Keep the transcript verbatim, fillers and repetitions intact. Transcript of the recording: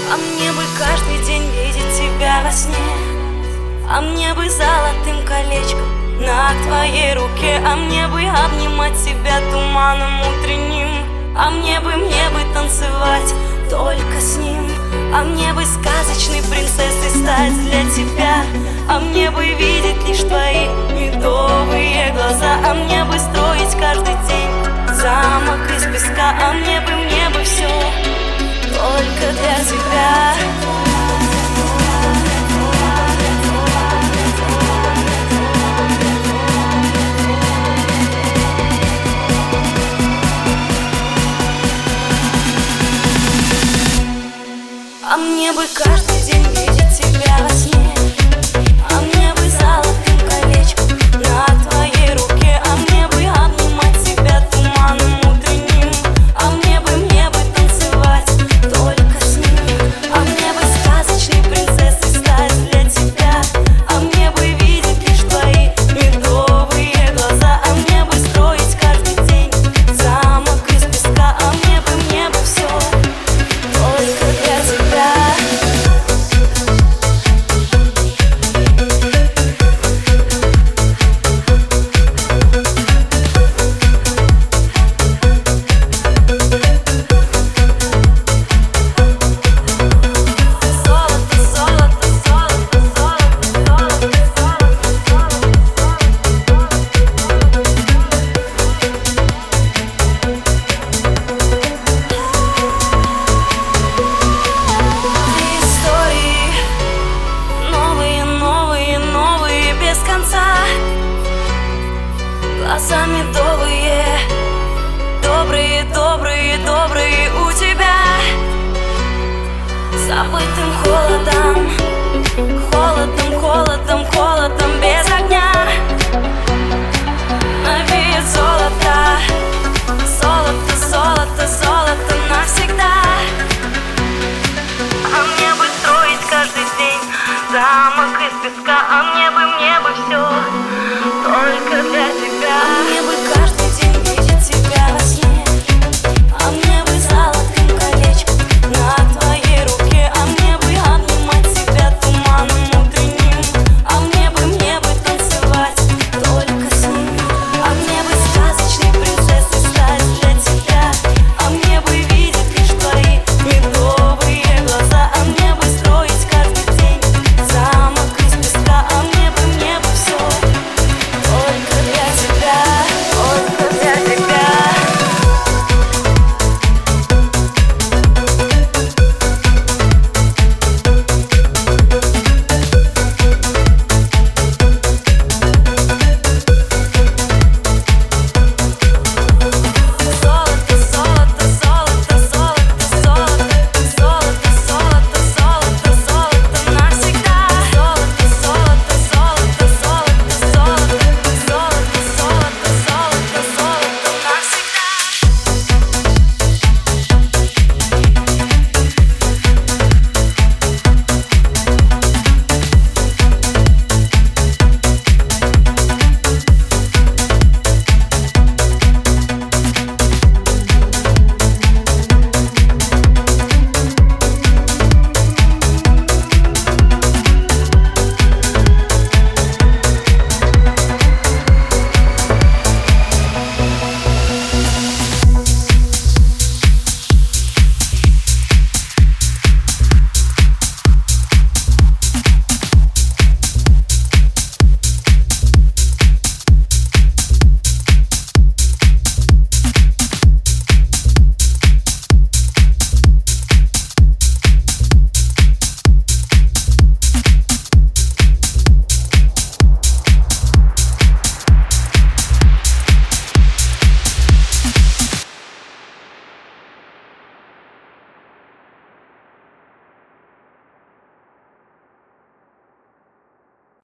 А мне бы каждый день видеть тебя во сне, а мне бы золотым колечком на твоей руке, а мне бы обнимать тебя туманом утренним, а мне бы, мне бы танцевать только с ним, а мне бы сказочной принцессой стать для тебя, а мне бы видеть лишь твои медовые глаза, а мне бы строить каждый день замок из песка, а мне бы, мне бы все только для тебя. А мне бы каждый день